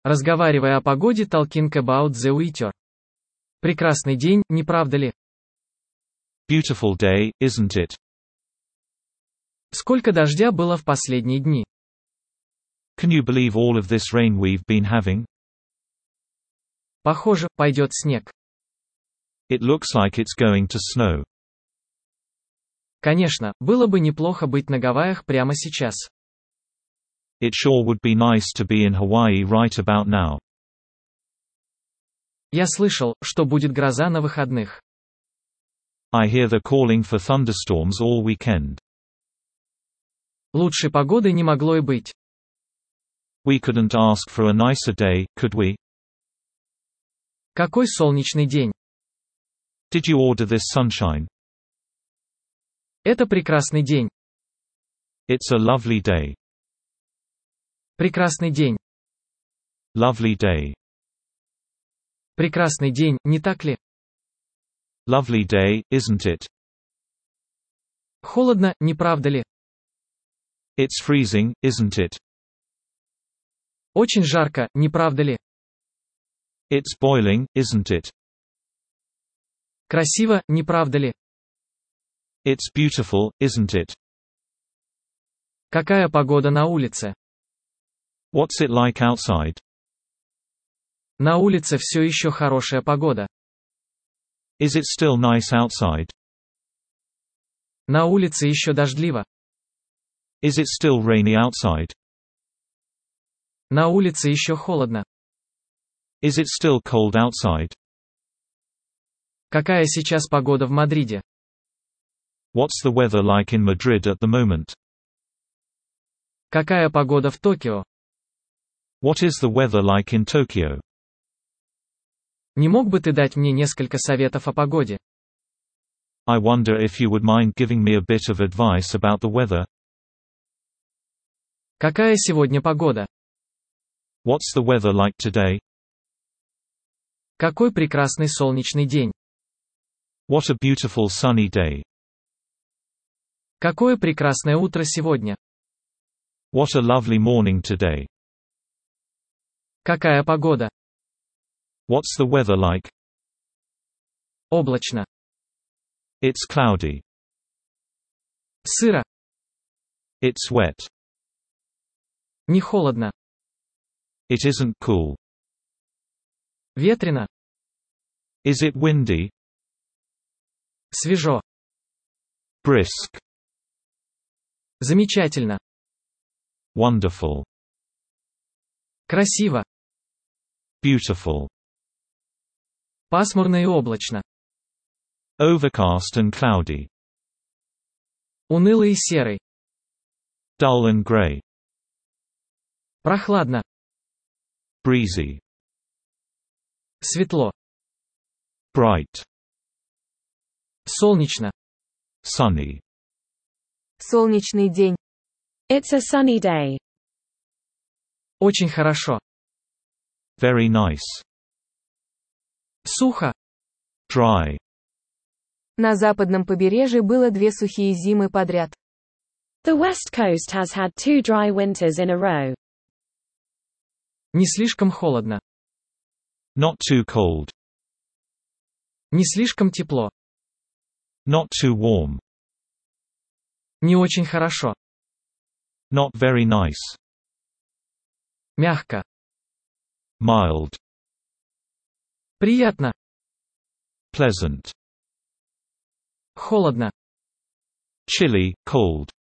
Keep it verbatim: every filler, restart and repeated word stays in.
Разговаривая о погоде, talking about the weather. Прекрасный день, не правда ли? Beautiful day, isn't it? Сколько дождя было в последние дни? Can you believe all of this rain we've been having? Похоже, пойдет снег. It looks like it's going to snow. Конечно, было бы неплохо быть на Гавайях прямо сейчас. It sure would be nice to be in Hawaii right about now. Я слышал, что будет гроза на выходных. I hear they're calling for thunderstorms all weekend. Лучшей погоды не могло и быть. We couldn't ask for a nicer day, could we? Какой солнечный день. Did you order this sunshine? Это прекрасный день. It's a lovely day. Прекрасный день. Lovely day. Прекрасный день, не так ли? Lovely day, isn't it? Холодно, не правда ли? It's freezing, isn't it? Очень жарко, не правда ли? It's boiling, isn't it? Красиво, не правда ли? It's beautiful, isn't it? Какая погода на улице? What's it like outside? На улице все еще хорошая погода. Is it still nice outside? На улице еще дождливо. Is it still rainy outside? На улице еще холодно. Is it still cold outside? Какая сейчас погода в Мадриде? What's the weather like in Madrid at the moment? Какая погода в Токио? What is the weather like in Tokyo? Не мог бы ты дать мне несколько советов о погоде? I wonder if you would mind giving me a bit of advice about the weather. Какая сегодня погода? What's the weather like today? Какой прекрасный солнечный день. What a beautiful sunny day. Какое прекрасное утро сегодня. What a lovely morning today. Какая погода? What's the weather like? Облачно. It's cloudy. Сыро. It's wet. Не холодно. It isn't cool. Ветрено. Is it windy? Свежо. Brisk. Замечательно. Wonderful. Красиво. Beautiful. Пасмурно и облачно. Overcast and cloudy. Унылый и серый. Dull and gray. Прохладно. Breezy. Светло. Bright. Солнечно. Sunny. Солнечный день. It's a sunny day. Очень хорошо. Very nice. Сухо. Dry. На западном побережье было две сухие зимы подряд. The West Coast has had two dry winters in a row. Не слишком холодно. Not too cold. Не слишком тепло. Not too warm. Не очень хорошо. Not very nice. Мягко. Mild. Приятно. Pleasant. Холодно. Chilly, cold.